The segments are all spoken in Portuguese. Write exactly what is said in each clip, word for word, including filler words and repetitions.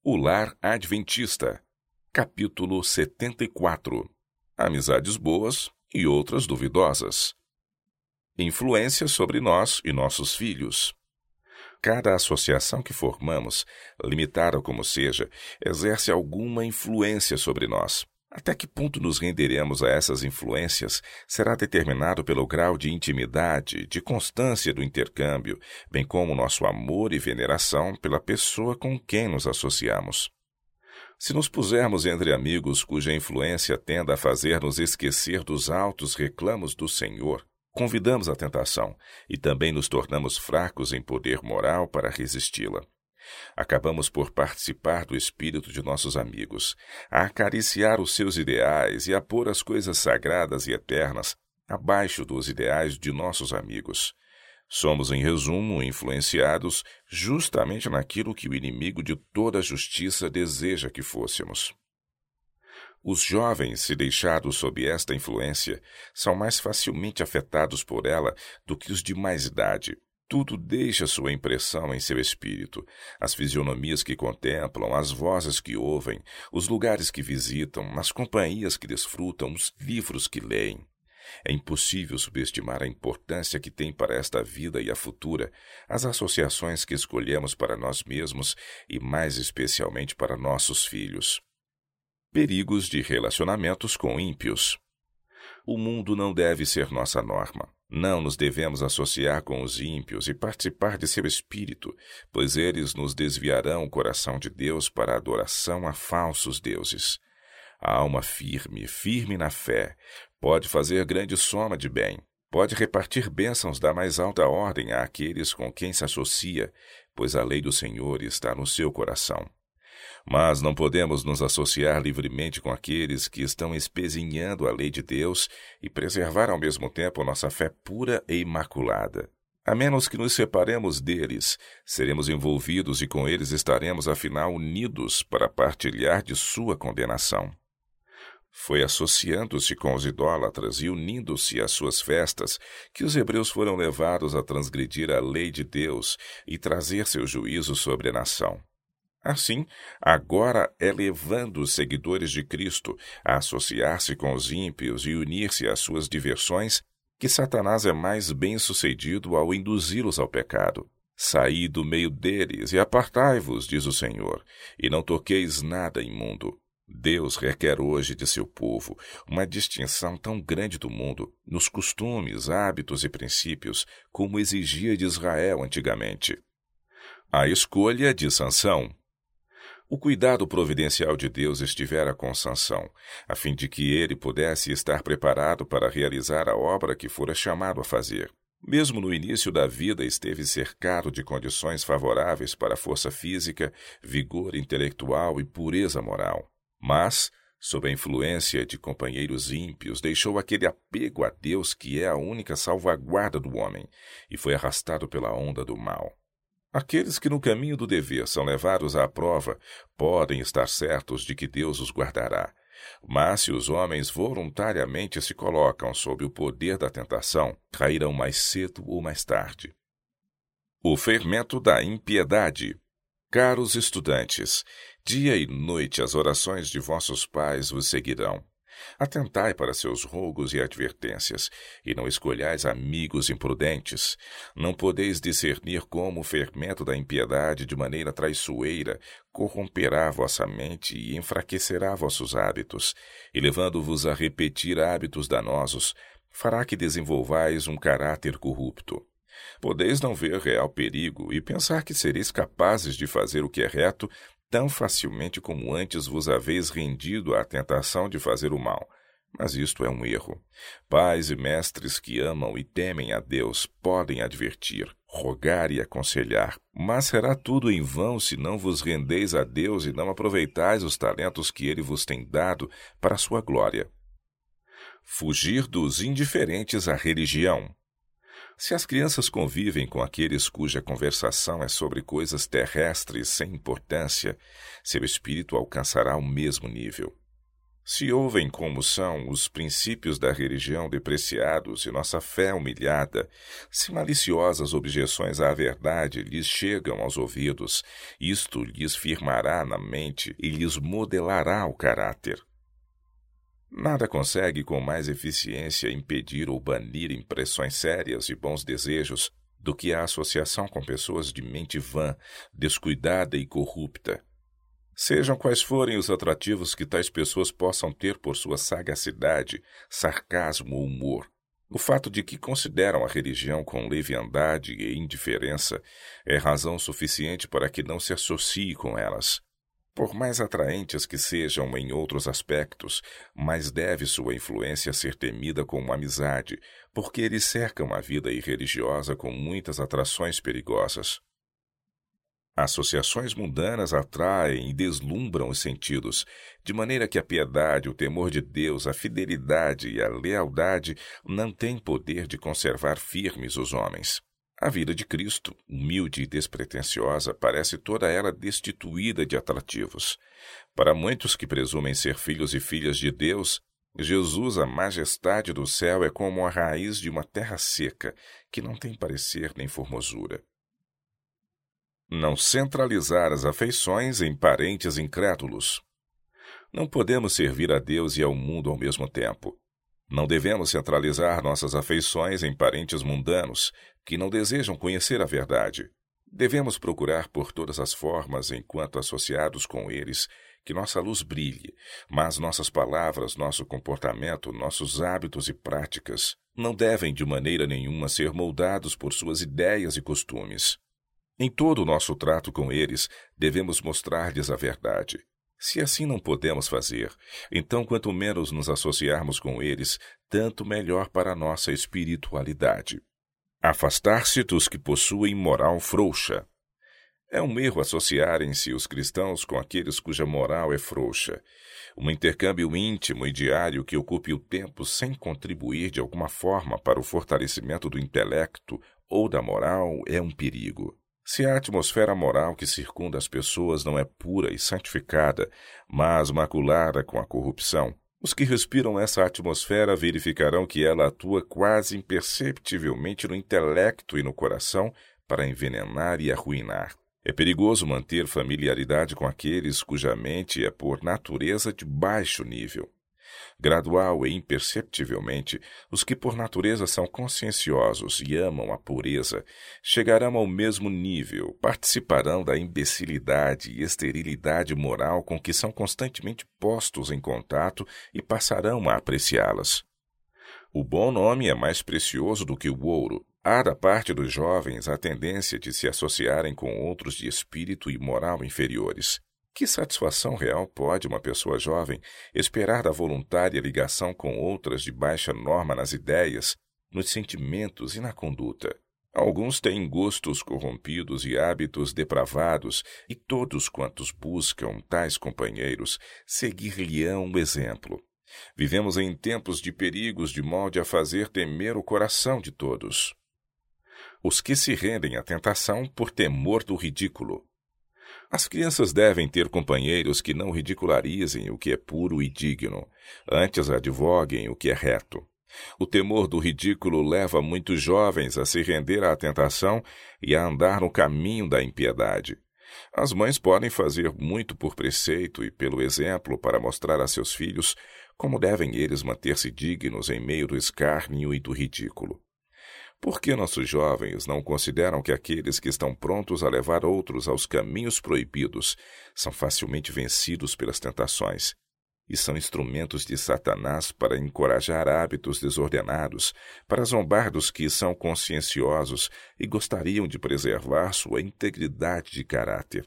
O Lar Adventista, capítulo setenta e quatro. Amizades boas e outras duvidosas. Influência sobre nós e nossos filhos. Cada associação que formamos, limitada como seja, exerce alguma influência sobre nós. Até que ponto nos renderemos a essas influências será determinado pelo grau de intimidade, de constância do intercâmbio, bem como nosso amor e veneração pela pessoa com quem nos associamos. Se nos pusermos entre amigos cuja influência tenda a fazer-nos esquecer dos altos reclamos do Senhor, convidamos a tentação e também nos tornamos fracos em poder moral para resisti-la. Acabamos por participar do espírito de nossos amigos, a acariciar os seus ideais e a pôr as coisas sagradas e eternas abaixo dos ideais de nossos amigos. Somos, em resumo, influenciados justamente naquilo que o inimigo de toda a justiça deseja que fôssemos. Os jovens, se deixados sob esta influência, são mais facilmente afetados por ela do que os de mais idade. Tudo deixa sua impressão em seu espírito, as fisionomias que contemplam, as vozes que ouvem, os lugares que visitam, as companhias que desfrutam, os livros que leem. É impossível subestimar a importância que tem para esta vida e a futura as associações que escolhemos para nós mesmos e mais especialmente para nossos filhos. Perigos de relacionamentos com ímpios. O mundo não deve ser nossa norma. Não nos devemos associar com os ímpios e participar de seu espírito, pois eles nos desviarão o coração de Deus para a adoração a falsos deuses. A alma firme, firme na fé, pode fazer grande soma de bem, pode repartir bênçãos da mais alta ordem àqueles com quem se associa, pois a lei do Senhor está no seu coração. Mas não podemos nos associar livremente com aqueles que estão espezinhando a lei de Deus e preservar ao mesmo tempo nossa fé pura e imaculada. A menos que nos separemos deles, seremos envolvidos e com eles estaremos afinal unidos para partilhar de sua condenação. Foi associando-se com os idólatras e unindo-se às suas festas que os hebreus foram levados a transgredir a lei de Deus e trazer seu juízo sobre a nação. Assim, agora é levando os seguidores de Cristo a associar-se com os ímpios e unir-se às suas diversões que Satanás é mais bem-sucedido ao induzi-los ao pecado. Saí do meio deles e apartai-vos, diz o Senhor, e não toqueis nada imundo. Deus requer hoje de seu povo uma distinção tão grande do mundo, nos costumes, hábitos e princípios, como exigia de Israel antigamente. A escolha de Sansão. O cuidado providencial de Deus estivera com Sansão, a fim de que ele pudesse estar preparado para realizar a obra que fora chamado a fazer. Mesmo no início da vida esteve cercado de condições favoráveis para a força física, vigor intelectual e pureza moral. Mas, sob a influência de companheiros ímpios, deixou aquele apego a Deus que é a única salvaguarda do homem, e foi arrastado pela onda do mal. Aqueles que no caminho do dever são levados à prova podem estar certos de que Deus os guardará. Mas se os homens voluntariamente se colocam sob o poder da tentação, cairão mais cedo ou mais tarde. O fermento da impiedade. Caros estudantes, dia e noite as orações de vossos pais vos seguirão. Atentai para seus rogos e advertências, e não escolhais amigos imprudentes. Não podeis discernir como o fermento da impiedade de maneira traiçoeira corromperá vossa mente e enfraquecerá vossos hábitos, e levando-vos a repetir hábitos danosos, fará que desenvolvais um caráter corrupto. Podeis não ver real perigo e pensar que sereis capazes de fazer o que é reto tão facilmente como antes vos haveis rendido à tentação de fazer o mal. Mas isto é um erro. Pais e mestres que amam e temem a Deus podem advertir, rogar e aconselhar, mas será tudo em vão se não vos rendeis a Deus e não aproveitais os talentos que Ele vos tem dado para a sua glória. Fugir dos indiferentes à religião. Se as crianças convivem com aqueles cuja conversação é sobre coisas terrestres sem importância, seu espírito alcançará o mesmo nível. Se ouvem como são os princípios da religião depreciados e nossa fé humilhada, se maliciosas objeções à verdade lhes chegam aos ouvidos, isto lhes firmará na mente e lhes modelará o caráter. Nada consegue com mais eficiência impedir ou banir impressões sérias e bons desejos do que a associação com pessoas de mente vã, descuidada e corrupta. Sejam quais forem os atrativos que tais pessoas possam ter por sua sagacidade, sarcasmo ou humor, o fato de que consideram a religião com leviandade e indiferença é razão suficiente para que não se associe com elas. Por mais atraentes que sejam em outros aspectos, mais deve sua influência ser temida como amizade, porque eles cercam a vida irreligiosa com muitas atrações perigosas. Associações mundanas atraem e deslumbram os sentidos, de maneira que a piedade, o temor de Deus, a fidelidade e a lealdade não têm poder de conservar firmes os homens. A vida de Cristo, humilde e despretensiosa, parece toda ela destituída de atrativos. Para muitos que presumem ser filhos e filhas de Deus, Jesus, a majestade do céu, é como a raiz de uma terra seca, que não tem parecer nem formosura. Não centralizar as afeições em parentes incrédulos. Não podemos servir a Deus e ao mundo ao mesmo tempo. Não devemos centralizar nossas afeições em parentes mundanos, que não desejam conhecer a verdade. Devemos procurar por todas as formas, enquanto associados com eles, que nossa luz brilhe, mas nossas palavras, nosso comportamento, nossos hábitos e práticas não devem de maneira nenhuma ser moldados por suas ideias e costumes. Em todo o nosso trato com eles, devemos mostrar-lhes a verdade. Se assim não podemos fazer, então quanto menos nos associarmos com eles, tanto melhor para a nossa espiritualidade. Afastar-se dos que possuem moral frouxa. É um erro associarem-se os cristãos com aqueles cuja moral é frouxa. Um intercâmbio íntimo e diário que ocupe o tempo sem contribuir de alguma forma para o fortalecimento do intelecto ou da moral é um perigo. Se a atmosfera moral que circunda as pessoas não é pura e santificada, mas maculada com a corrupção, os que respiram essa atmosfera verificarão que ela atua quase imperceptivelmente no intelecto e no coração para envenenar e arruinar. É perigoso manter familiaridade com aqueles cuja mente é por natureza de baixo nível. Gradual e imperceptivelmente, os que por natureza são conscienciosos e amam a pureza, chegarão ao mesmo nível, participarão da imbecilidade e esterilidade moral com que são constantemente postos em contato e passarão a apreciá-las. O bom nome é mais precioso do que o ouro. Há da parte dos jovens a tendência de se associarem com outros de espírito e moral inferiores. Que satisfação real pode uma pessoa jovem esperar da voluntária ligação com outras de baixa norma nas ideias, nos sentimentos e na conduta? Alguns têm gostos corrompidos e hábitos depravados, e todos quantos buscam tais companheiros seguir-lhe-ão o exemplo. Vivemos em tempos de perigos de modo a fazer temer o coração de todos. Os que se rendem à tentação por temor do ridículo. As crianças devem ter companheiros que não ridicularizem o que é puro e digno, antes advoguem o que é reto. O temor do ridículo leva muitos jovens a se render à tentação e a andar no caminho da impiedade. As mães podem fazer muito por preceito e pelo exemplo para mostrar a seus filhos como devem eles manter-se dignos em meio do escárnio e do ridículo. Por que nossos jovens não consideram que aqueles que estão prontos a levar outros aos caminhos proibidos são facilmente vencidos pelas tentações e são instrumentos de Satanás para encorajar hábitos desordenados, para zombar dos que são conscienciosos e gostariam de preservar sua integridade de caráter?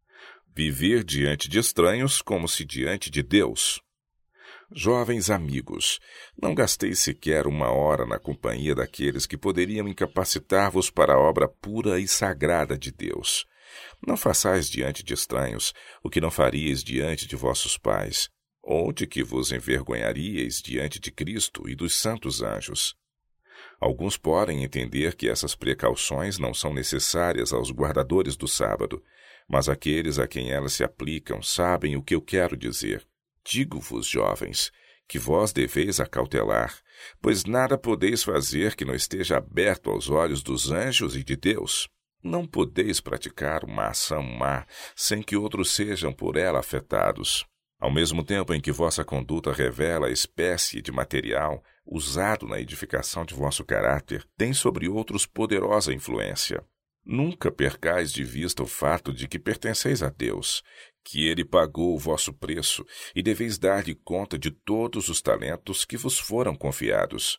Viver diante de estranhos como se diante de Deus. Jovens amigos, não gasteis sequer uma hora na companhia daqueles que poderiam incapacitar-vos para a obra pura e sagrada de Deus. Não façais diante de estranhos o que não faríeis diante de vossos pais, ou de que vos envergonharíeis diante de Cristo e dos santos anjos. Alguns podem entender que essas precauções não são necessárias aos guardadores do sábado, mas aqueles a quem elas se aplicam sabem o que eu quero dizer. Digo-vos, jovens, que vós deveis acautelar, pois nada podeis fazer que não esteja aberto aos olhos dos anjos e de Deus. Não podeis praticar uma ação má sem que outros sejam por ela afetados. Ao mesmo tempo em que vossa conduta revela a espécie de material usado na edificação de vosso caráter, tem sobre outros poderosa influência. Nunca percais de vista o fato de que pertenceis a Deus, que Ele pagou o vosso preço e deveis dar-lhe conta de todos os talentos que vos foram confiados.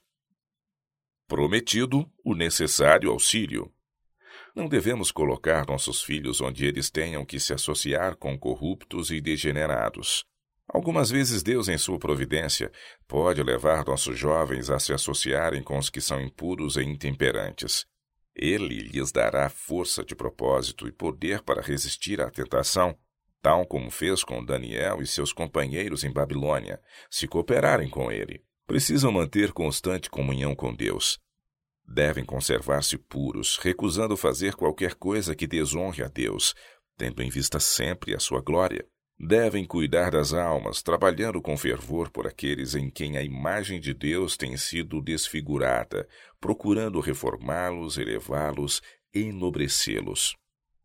Prometido o necessário auxílio. Não devemos colocar nossos filhos onde eles tenham que se associar com corruptos e degenerados. Algumas vezes Deus, em sua providência, pode levar nossos jovens a se associarem com os que são impuros e intemperantes. Ele lhes dará força de propósito e poder para resistir à tentação, tal como fez com Daniel e seus companheiros em Babilônia, se cooperarem com ele. Precisam manter constante comunhão com Deus. Devem conservar-se puros, recusando fazer qualquer coisa que desonre a Deus, tendo em vista sempre a sua glória. Devem cuidar das almas, trabalhando com fervor por aqueles em quem a imagem de Deus tem sido desfigurada, procurando reformá-los, elevá-los e enobrecê-los.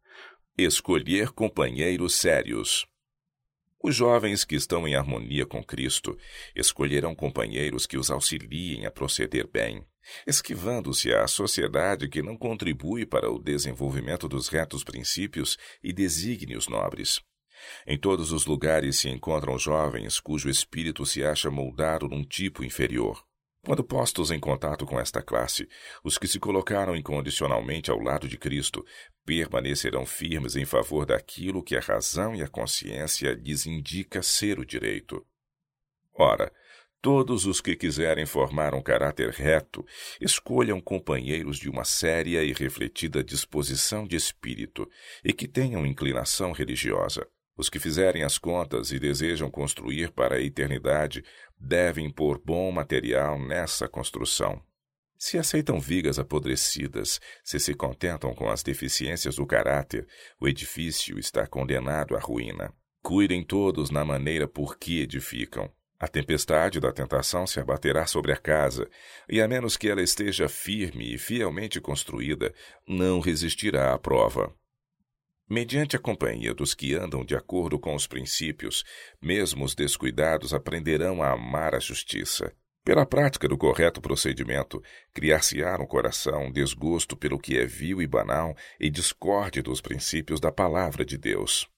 Escolher companheiros sérios. Os jovens que estão em harmonia com Cristo escolherão companheiros que os auxiliem a proceder bem, esquivando-se à sociedade que não contribui para o desenvolvimento dos retos princípios e desígnios nobres. Em todos os lugares se encontram jovens cujo espírito se acha moldado num tipo inferior. Quando postos em contato com esta classe, os que se colocaram incondicionalmente ao lado de Cristo permanecerão firmes em favor daquilo que a razão e a consciência lhes indica ser o direito. Ora, todos os que quiserem formar um caráter reto, escolham companheiros de uma séria e refletida disposição de espírito e que tenham inclinação religiosa. Os que fizerem as contas e desejam construir para a eternidade devem pôr bom material nessa construção. Se aceitam vigas apodrecidas, se se contentam com as deficiências do caráter, o edifício está condenado à ruína. Cuidem todos na maneira por que edificam. A tempestade da tentação se abaterá sobre a casa, e a menos que ela esteja firme e fielmente construída, não resistirá à prova. Mediante a companhia dos que andam de acordo com os princípios, mesmo os descuidados aprenderão a amar a justiça. Pela prática do correto procedimento, criar-se-á no coração desgosto pelo que é vil e banal e discorde dos princípios da palavra de Deus.